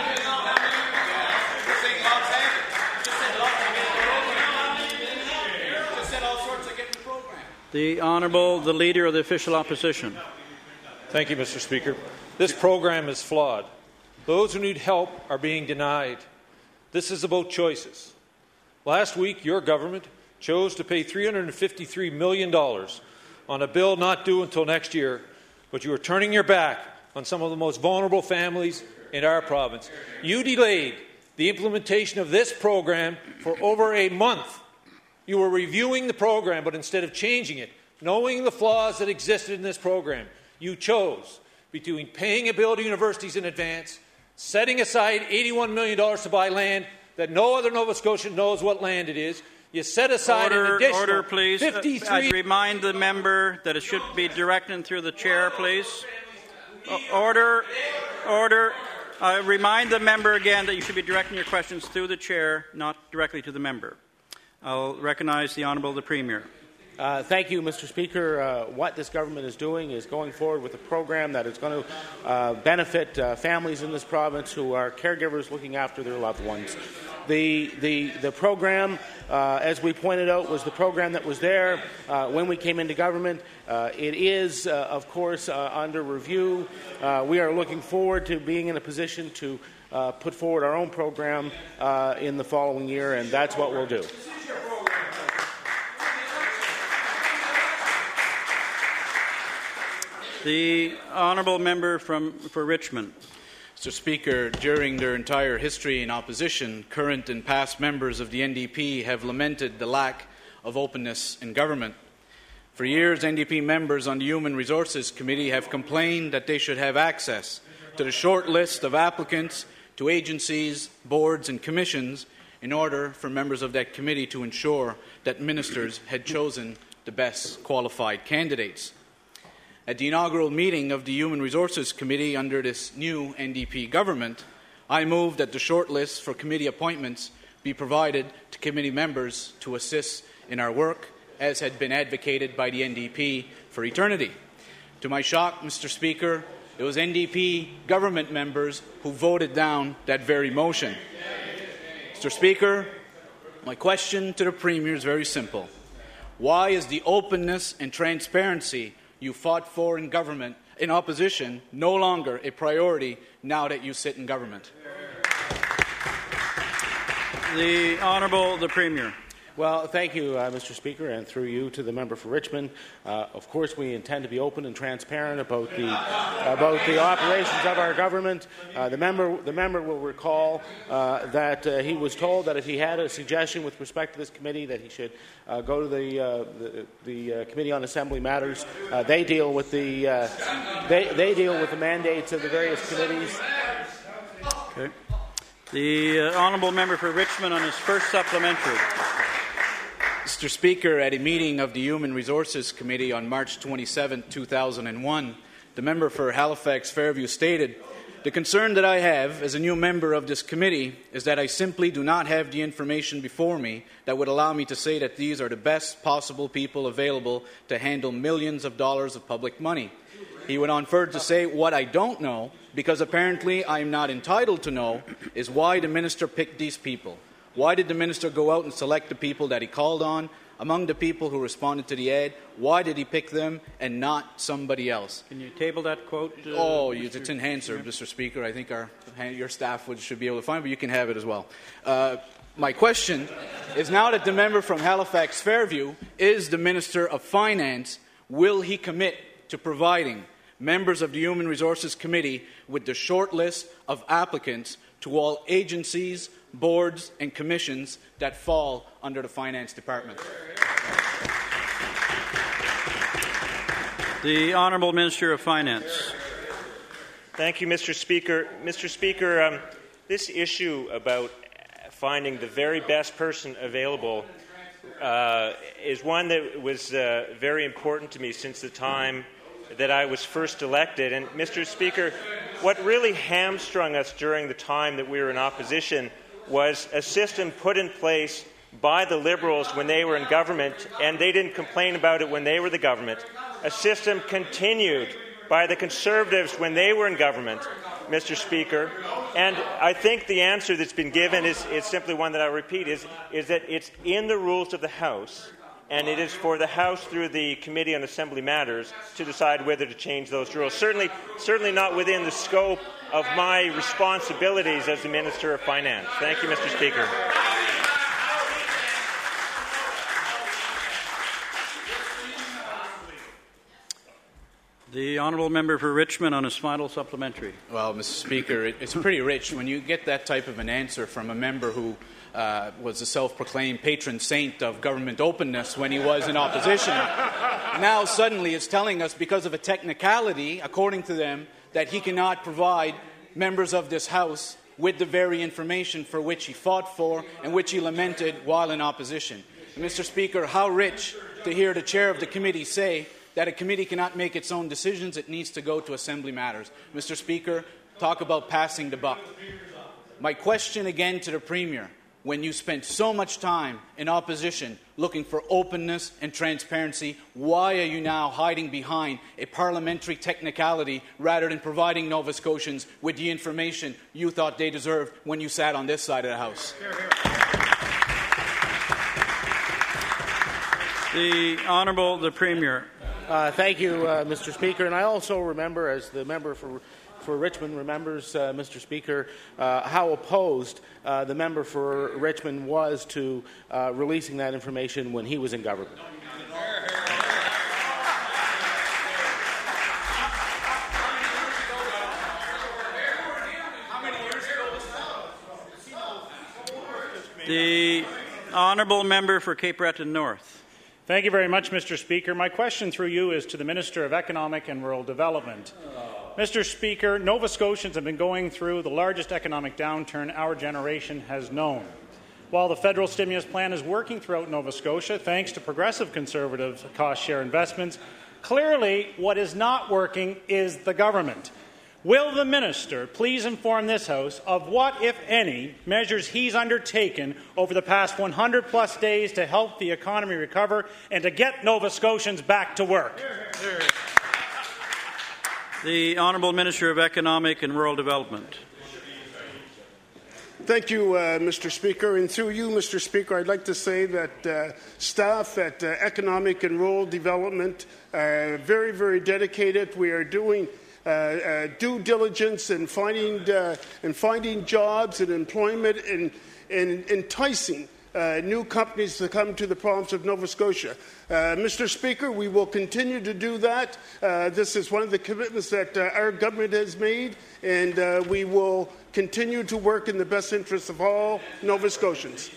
The Honourable the Leader of the Official Opposition. Thank you, Mr. Speaker. This program is flawed. Those who need help are being denied. This is about choices. Last week, your government chose to pay $353 million on a bill not due until next year, but you are turning your back on some of the most vulnerable families in our province. You delayed the implementation of this program for over a month. You were reviewing the program, but instead of changing it, knowing the flaws that existed in this program, you chose between paying a bill to universities in advance, setting aside $81 million to buy land that no other Nova Scotian knows what land it is. You set aside an additional order, please. 53... I'd remind the member that it should be directed through the chair, please. Order. I remind the member again that you should be directing your questions through the chair, not directly to the member. I'll recognize the Honourable the Premier. Thank you, Mr. Speaker. What this government is doing is going forward with a program that is going to benefit families in this province who are caregivers looking after their loved ones. The program, as we pointed out, was the program that was there when we came into government. It is, of course, under review. We are looking forward to being in a position to put forward our own program in the following year, and that's what we'll do. The Honourable Member for Richmond. Mr. Speaker, during their entire history in opposition, current and past members of the NDP have lamented the lack of openness in government. For years, NDP members on the Human Resources Committee have complained that they should have access to the short list of applicants to agencies, boards, and commissions in order for members of that committee to ensure that ministers had chosen the best qualified candidates. At the inaugural meeting of the Human Resources Committee under this new NDP government, I moved that the shortlist for committee appointments be provided to committee members to assist in our work, as had been advocated by the NDP for eternity. To my shock, Mr. Speaker, it was NDP government members who voted down that very motion. Mr. Speaker, my question to the Premier is very simple. Why is the openness and transparency you fought for in government, in opposition, no longer a priority now that you sit in government? The Honourable the Premier. Well, thank you, Mr. Speaker, and through you to the member for Richmond. Of course, we intend to be open and transparent about the operations of our government. The member will recall that he was told that if he had a suggestion with respect to this committee, that he should go to the Committee on Assembly Matters. They deal with the mandates of the various committees. Okay. The Honourable Member for Richmond on his first supplementary. Mr. Speaker, at a meeting of the Human Resources Committee on March 27, 2001, the member for Halifax Fairview stated, "The concern that I have as a new member of this committee is that I simply do not have the information before me that would allow me to say that these are the best possible people available to handle millions of dollars of public money." He went on further to say, "What I don't know, because apparently I am not entitled to know, is why the minister picked these people. Why did the minister go out and select the people that he called on? Among the people who responded to the ad, why did he pick them and not somebody else?" Can you table that quote? It's in Hansard, Mr. Speaker. I think your staff should be able to find it, but you can have it as well. My question is, now that the member from Halifax Fairview is the Minister of Finance, will he commit to providing members of the Human Resources Committee with the short list of applicants to all agencies, boards and commissions that fall under the Finance Department? The Honourable Minister of Finance. Thank you, Mr. Speaker. Mr. Speaker, this issue about finding the very best person available is one that was very important to me since the time that I was first elected. And, Mr. Speaker, what really hamstrung us during the time that we were in opposition was a system put in place by the Liberals when they were in government, and they didn't complain about it when they were the government. A system continued by the Conservatives when they were in government, Mr. Speaker. And I think the answer that's been given is simply one that I'll repeat, is that it's in the rules of the House, and it is for the House through the Committee on Assembly Matters to decide whether to change those rules. Certainly not within the scope of my responsibilities as the Minister of Finance. Thank you, Mr. Speaker. The Honourable Member for Richmond on his final supplementary. Well, Mr. Speaker, it's pretty rich when you get that type of an answer from a member who was a self-proclaimed patron saint of government openness when he was in opposition. Now suddenly it's telling us, because of a technicality, according to them, that he cannot provide members of this House with the very information for which he fought for and which he lamented while in opposition. And Mr. Speaker, how rich to hear the chair of the committee say that a committee cannot make its own decisions, it needs to go to Assembly Matters. Mr. Speaker, talk about passing the buck. My question again to the Premier, when you spent so much time in opposition looking for openness and transparency, why are you now hiding behind a parliamentary technicality rather than providing Nova Scotians with the information you thought they deserved when you sat on this side of the House? The Honourable the Premier. Thank you, Mr. Speaker. And I also remember, as the member for Richmond remembers, Mr. Speaker, how opposed the member for Richmond was to releasing that information when he was in government. The Honourable Member for Cape Breton North. Thank you very much, Mr. Speaker. My question through you is to the Minister of Economic and Rural Development. Mr. Speaker, Nova Scotians have been going through the largest economic downturn our generation has known. While the federal stimulus plan is working throughout Nova Scotia, thanks to progressive Conservative cost-share investments, clearly what is not working is the government. Will the minister please inform this House of what, if any, measures he's undertaken over the past 100-plus days to help the economy recover and to get Nova Scotians back to work? The Honourable Minister of Economic and Rural Development. Thank you, Mr. Speaker. And through you, Mr. Speaker, I'd like to say that staff at Economic and Rural Development are very, very dedicated. We are doing due diligence in finding jobs and employment and enticing new companies to come to the province of Nova Scotia. Mr. Speaker, we will continue to do that. This is one of the commitments that our government has made, and we will continue to work in the best interests of all Nova Scotians.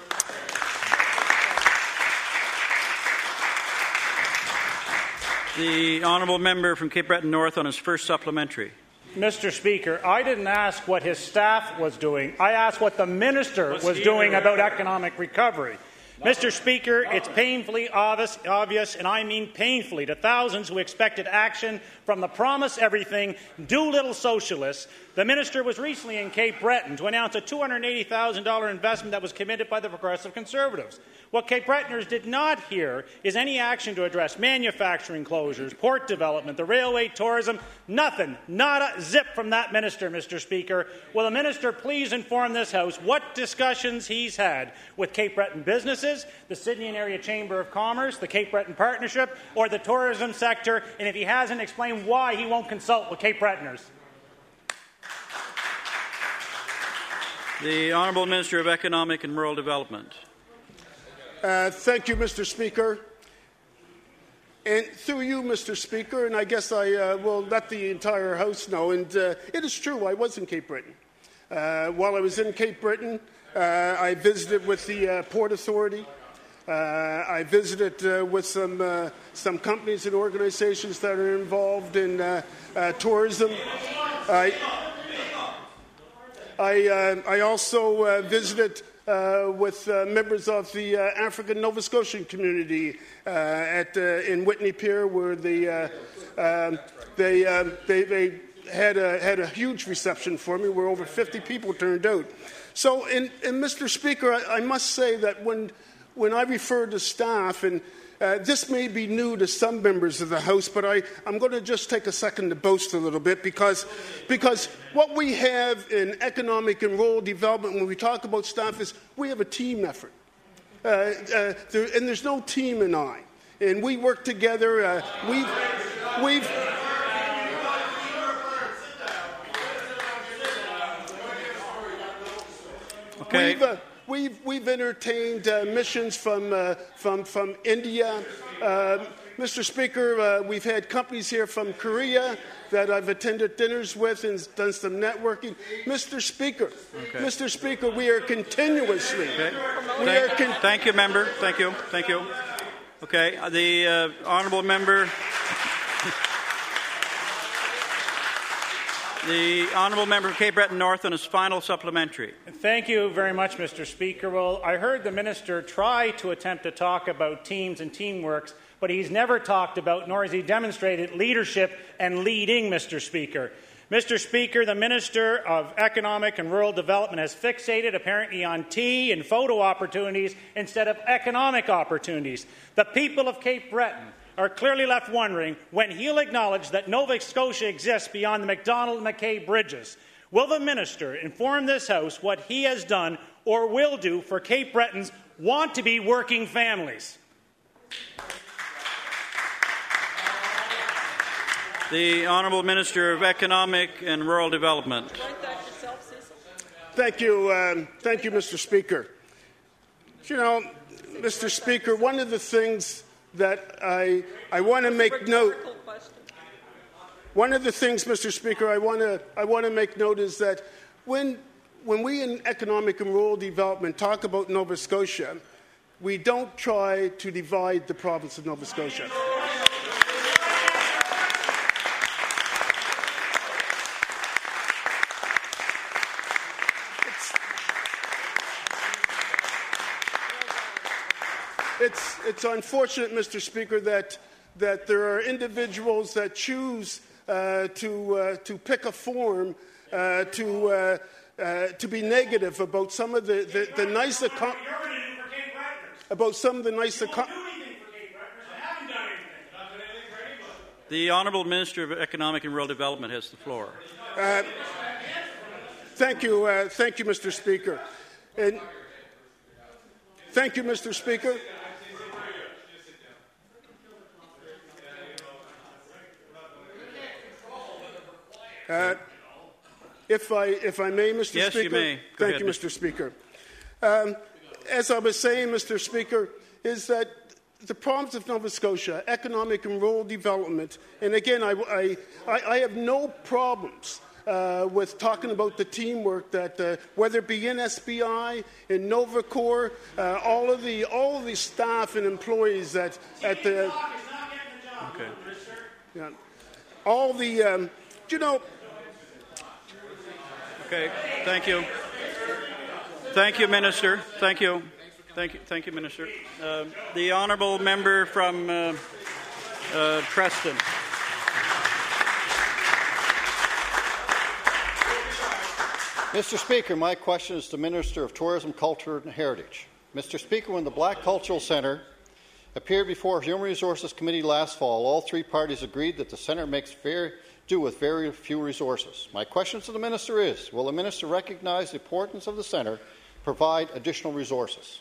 The honourable member from Cape Breton North on his first supplementary. Mr. Speaker, I didn't ask what his staff was doing. I asked what the minister was doing about economic recovery. Mr. Speaker, it's painfully obvious, and I mean painfully, to thousands who expected action from the promise everything, do little socialists. The minister was recently in Cape Breton to announce a $280,000 investment that was committed by the Progressive Conservatives. What Cape Bretoners did not hear is any action to address manufacturing closures, port development, the railway, tourism, nothing, not a zip from that minister, Mr. Speaker. Will the minister please inform this House what discussions he's had with Cape Breton businesses, the Sydney and Area Chamber of Commerce, the Cape Breton Partnership, or the tourism sector, and if he hasn't, explain why he won't consult with Cape Bretoners. The Honourable Minister of Economic and Rural Development. Thank you, Mr. Speaker. And through you, Mr. Speaker, and I guess I will let the entire House know, and it is true, I was in Cape Breton. While I was in Cape Breton, I visited with the Port Authority. I visited with some companies and organizations that are involved in tourism. I also visited with members of the African Nova Scotian community in Whitney Pier, where they had a huge reception for me, where over 50 people turned out. So, and Mr. Speaker, I must say that when I refer to staff, and this may be new to some members of the House, but I'm going to just take a second to boast a little bit, because what we have in economic and rural development when we talk about staff is we have a team effort. And there's no team in I. And we work together. Okay. We've entertained missions from India. Mr. Speaker, we've had companies here from Korea that I've attended dinners with and done some networking. Mr. Speaker, we are continuously. Okay. Thank you, member. Thank you. Okay, the honourable member. The honourable member of Cape Breton North on his final supplementary. Thank you very much, Mr. Speaker. Well, I heard the minister try to attempt to talk about teams and teamworks, but he's never talked about, nor has he demonstrated, leadership and leading, Mr. Speaker. Mr. Speaker, the Minister of Economic and Rural Development has fixated apparently on tea and photo opportunities instead of economic opportunities. The people of Cape Breton are clearly left wondering when he'll acknowledge that Nova Scotia exists beyond the Macdonald and Mackay bridges. Will the minister inform this House what he has done or will do for Cape Bretons want-to-be working families? The Honourable Minister of Economic and Rural Development. Thank you, Mr. Speaker. You know, Mr. Speaker, one of the things that I want to make note. One of the things, Mr. Speaker, I want to make note is that when we in economic and rural development talk about Nova Scotia, we don't try to divide the province of Nova Scotia. it's unfortunate, Mr. Speaker, that there are individuals that choose to pick a form to be negative about some of the nice about some of the nice. The Honourable Minister of Economic and Rural Development has the floor. Thank you, Mr. Speaker. And thank you, Mr. Speaker. If I may, Mr. Yes, Speaker. you may. Go Thank ahead, you, Mr. Speaker. As I was saying, Mr. Speaker, is that the province of Nova Scotia, economic and rural development, and again, I have no problems with talking about the teamwork that, whether it be in SBI, in Novacor, all of the staff and employees that at the, okay, yeah, all the, you know. Okay, thank you. Thank you, Minister. Thank you. Thank you, Minister. The honourable member from Preston. Mr. Speaker, my question is to Minister of Tourism, Culture and Heritage. Mr. Speaker, when the Black Cultural Centre appeared before Human Resources Committee last fall, all three parties agreed that the centre makes do with very few resources. My question to the Minister is, will the Minister recognize the importance of the centre, provide additional resources?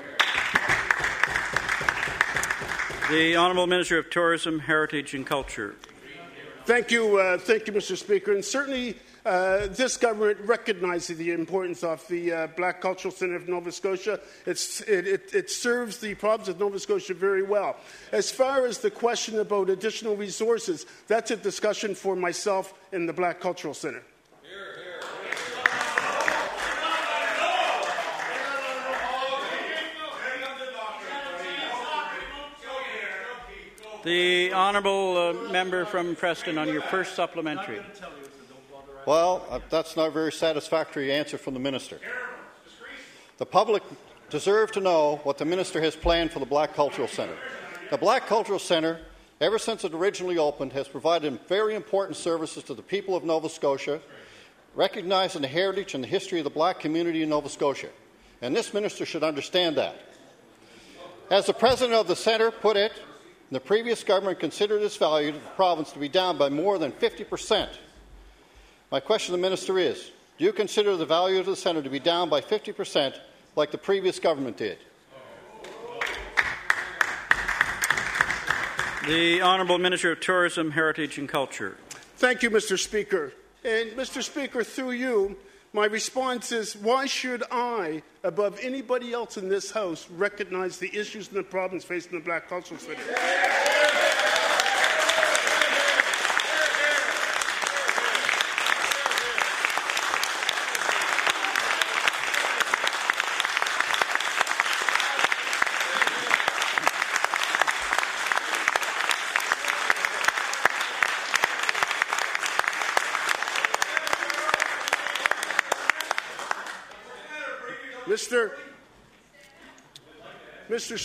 The Honourable Minister of Tourism, Heritage and Culture. Thank you, Mr. Speaker. And certainly this government recognizes the importance of the Black Cultural Centre of Nova Scotia. It serves the province of Nova Scotia very well. As far as the question about additional resources, that's a discussion for myself and the Black Cultural Centre. The honourable member from Preston on your first supplementary. Well, that's not a very satisfactory answer from the Minister. The public deserve to know what the Minister has planned for the Black Cultural Centre. The Black Cultural Centre, ever since it originally opened, has provided very important services to the people of Nova Scotia, recognizing the heritage and the history of the Black community in Nova Scotia. And this Minister should understand that. As the President of the Centre put it, the previous government considered its value to the province to be down by more than 50%. My question to the Minister is, do you consider the value of the centre to be down by 50% like the previous government did? The Honourable Minister of Tourism, Heritage and Culture. Thank you, Mr. Speaker. And Mr. Speaker, through you, my response is, why should I, above anybody else in this House, recognize the issues in the province facing the Black Cultural Centre? Mr.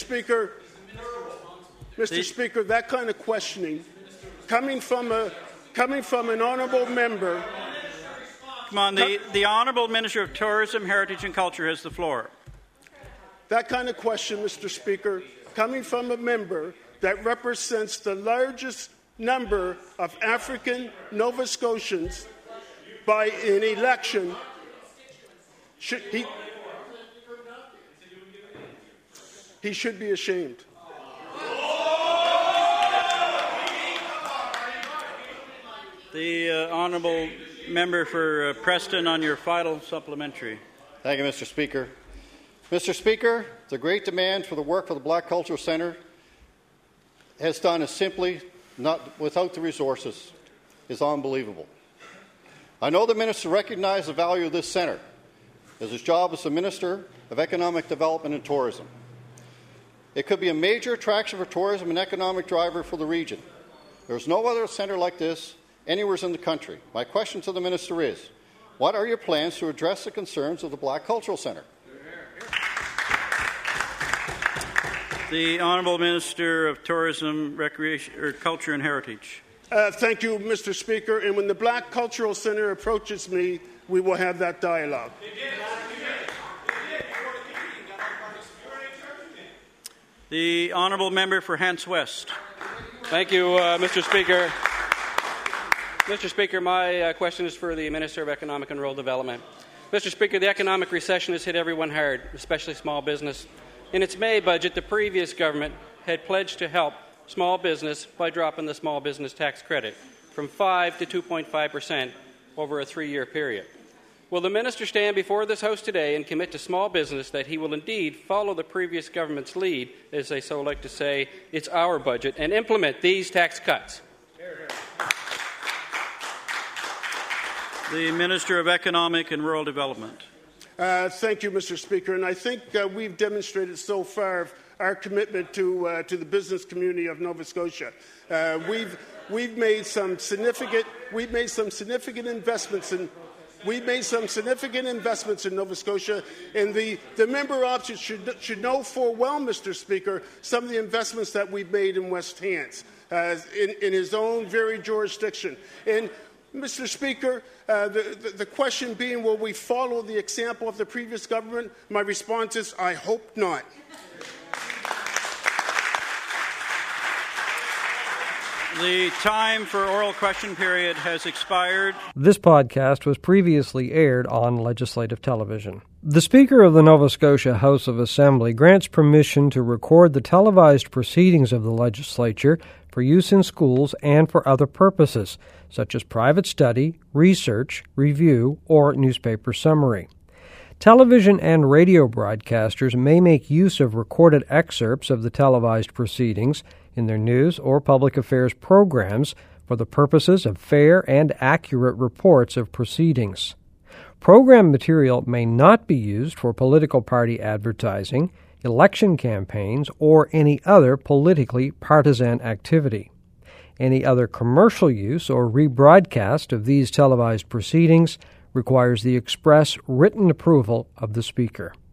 Speaker, that kind of questioning, coming from an honourable member. Come on, the Honourable Minister of Tourism, Heritage and Culture has the floor. That kind of question, Mr. Speaker, coming from a member that represents the largest number of African Nova Scotians by an election, he should be ashamed. The honourable member for Preston on your final supplementary. Thank you, Mr. Speaker. Mr. Speaker, the great demand for the work of the Black Cultural Centre has done is simply not without the resources is unbelievable. I know the Minister recognizes the value of this centre as his job as the Minister of Economic Development and Tourism. It could be a major attraction for tourism and economic driver for the region. There is no other centre like this anywhere in the country. My question to the Minister is, what are your plans to address the concerns of the Black Cultural Centre? The Honourable Minister of Tourism, Recreation, or Culture and Heritage. Thank you, Mr. Speaker. And when the Black Cultural Centre approaches me, we will have that dialogue. The Honourable Member for Hants West. Thank you, Mr. Speaker. Mr. Speaker, my question is for the Minister of Economic and Rural Development. Mr. Speaker, the economic recession has hit everyone hard, especially small business. In its May budget, the previous government had pledged to help small business by dropping the small business tax credit from 5 to 2.5% over a 3-year period. Will the minister stand before this House today and commit to small business that he will indeed follow the previous government's lead, as they so like to say, it's our budget, and implement these tax cuts? The Minister of Economic and Rural Development. Thank you, Mr. Speaker. And I think we've demonstrated so far our commitment to the business community of Nova Scotia. We've made some significant investments in Nova Scotia, and the member opposite should know full well, Mr. Speaker, some of the investments that we've made in West Hants in his own very jurisdiction. And Mr. Speaker, the question being, will we follow the example of the previous government? My response is, I hope not. The time for oral question period has expired. This podcast was previously aired on Legislative Television. The Speaker of the Nova Scotia House of Assembly grants permission to record the televised proceedings of the legislature for use in schools and for other purposes, such as private study, research, review, or newspaper summary. Television and radio broadcasters may make use of recorded excerpts of the televised proceedings in their news or public affairs programs for the purposes of fair and accurate reports of proceedings. Program material may not be used for political party advertising, election campaigns, or any other politically partisan activity. Any other commercial use or rebroadcast of these televised proceedings requires the express written approval of the Speaker.